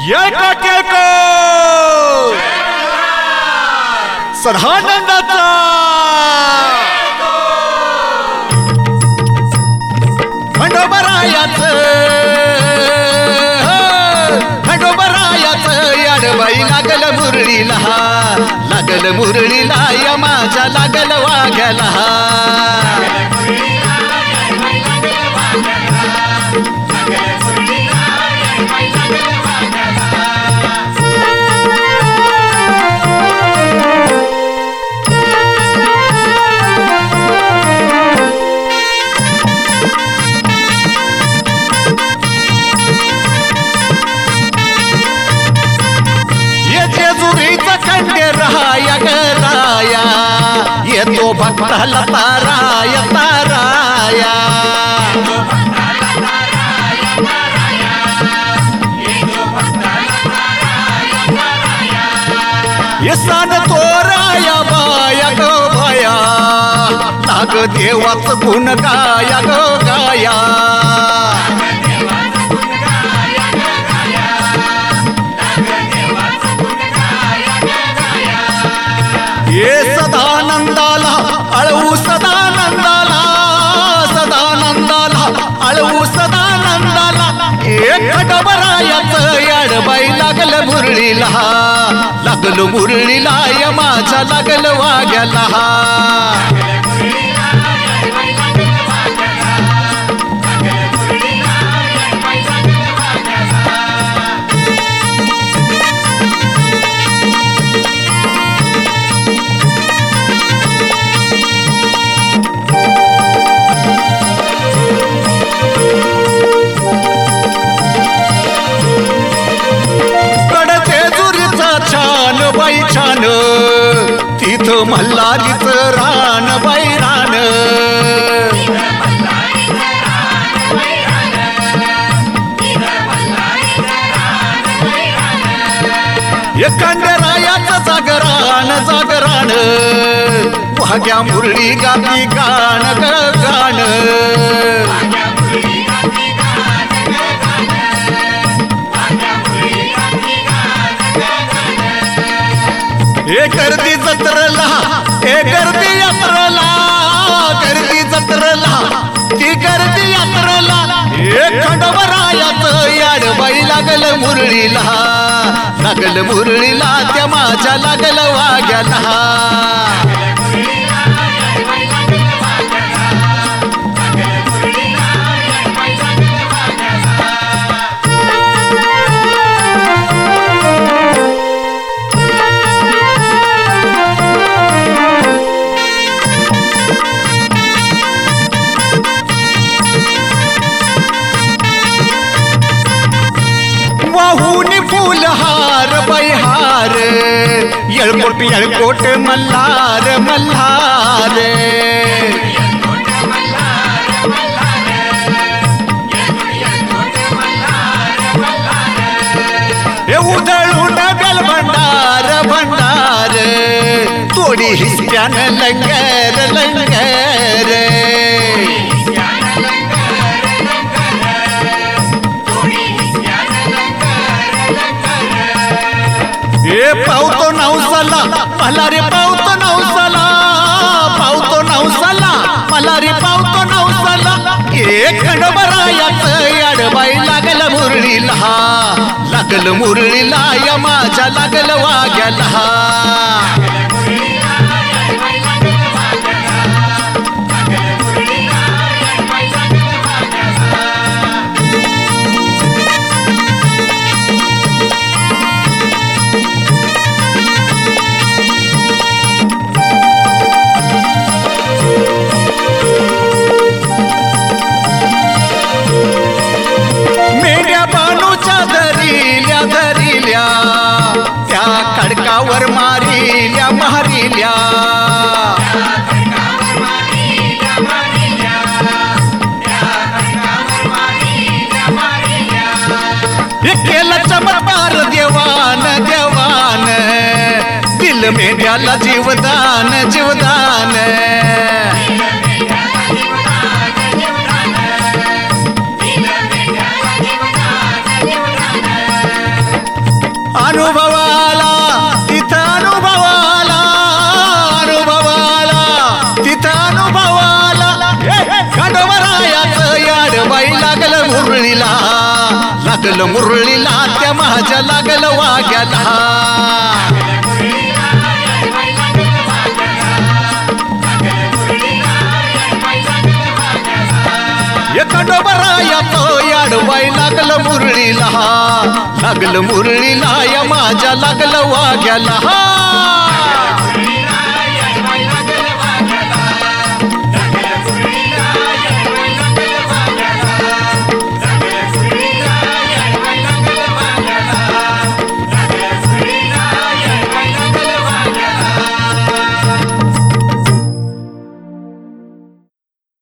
येळको सदानंदाचा खंडोबरायाचं याडबाई लागल मुरळीला या माझ्या लागल वाघ्याला येतो भक्ताला ताराया ताराया येसान तोराया बाया ग बाया लाग देवाच गुण गाया ग गाया ये सदानंदाला अळवू सदानंदाला सदानंदाला अळवू सदानंदाला एक खंडोबरायाचं याडबाई लागल मुरळीला या माझ्या लागल वाघ्याला छान तिथं मल्हारीच रान बैरान खंडोबरायाचं जागरान वाघ्या मुरळी गाती गाण ग गाण गर्दी जत्रला गर्दी यात्रला गर्दी जत्रला ती गर्दी यात्रला खंडोबरायाचं याडबाई लागल मुरळीला त्या माझ्या लागल वाघ्याला फुलहार बैहार येळकोट मल्हार मल्हार उधळून बेल भंडार तोडी हिस्ट्यान लंगर पावतो नवसाला मल्हारी पावतो नवसाला मल्हारी पावतो नवसाला एक खंडोबरायाचं याडबाई लागल मुरळीला या माझ्या लागल वाघ्याला धरिल्या त्या खडकावर मारिल्या केला चमत्कार देवान दिल मेढ्याला जीवदान अनुभवाला तिथं अनुभवाला तिथं अनुभवाला खंडोबारायाचं याड बाई लागलं मुरळीला त्या माझ्या लागलं वाग्याला खंडोबारायाचं याड बाई लागलं मुरळीला या माझ्या लागलं वाग्याला